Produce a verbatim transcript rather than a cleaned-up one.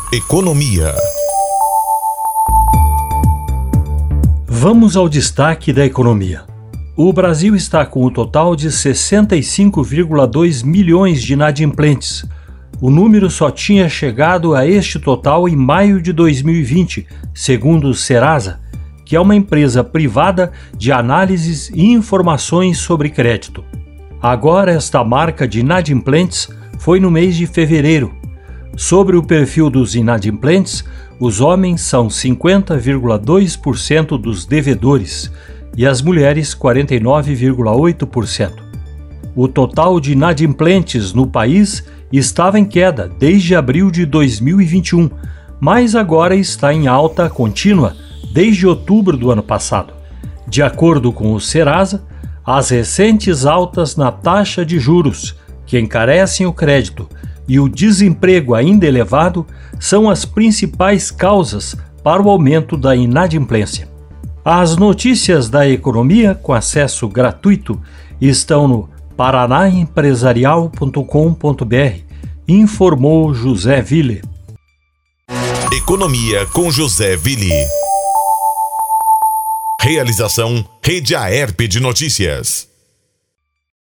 Economia. Vamos ao destaque da economia. O Brasil está com um total de sessenta e cinco vírgula dois milhões de inadimplentes. O número só tinha chegado a este total em maio de dois mil e vinte, segundo o Serasa, que é uma empresa privada de análises e informações sobre crédito. Agora, esta marca de inadimplentes foi no mês de fevereiro. Sobre o perfil dos inadimplentes, os homens são cinquenta vírgula dois por cento dos devedores e as mulheres quarenta e nove vírgula oito por cento. O total de inadimplentes no país estava em queda desde abril de dois mil e vinte e um, mas agora está em alta contínua desde outubro do ano passado. De acordo com o Serasa, as recentes altas na taxa de juros, que encarecem o crédito, e o desemprego ainda elevado são as principais causas para o aumento da inadimplência. As notícias da economia com acesso gratuito estão no paraná empresarial ponto com ponto b r, informou José Ville. Economia com José Ville. Realização Rede Aerp de Notícias.